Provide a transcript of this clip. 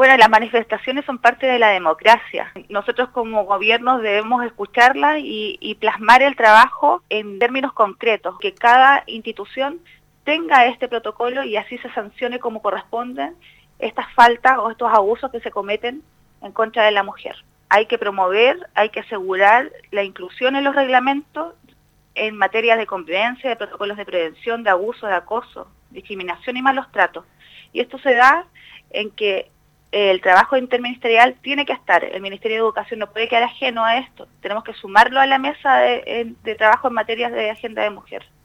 Bueno, las manifestaciones son parte de la democracia. Nosotros como gobiernos debemos escucharlas y plasmar el trabajo en términos concretos, que cada institución tenga este protocolo y así se sancione como corresponden estas faltas o estos abusos que se cometen en contra de la mujer. Hay que promover, hay que asegurar la inclusión en los reglamentos en materia de convivencia, de protocolos de prevención, de abuso, de acoso, discriminación y malos tratos. Y esto se da en que el trabajo interministerial tiene que estar, el Ministerio de Educación no puede quedar ajeno a esto, tenemos que sumarlo a la mesa de trabajo en materias de agenda de mujer.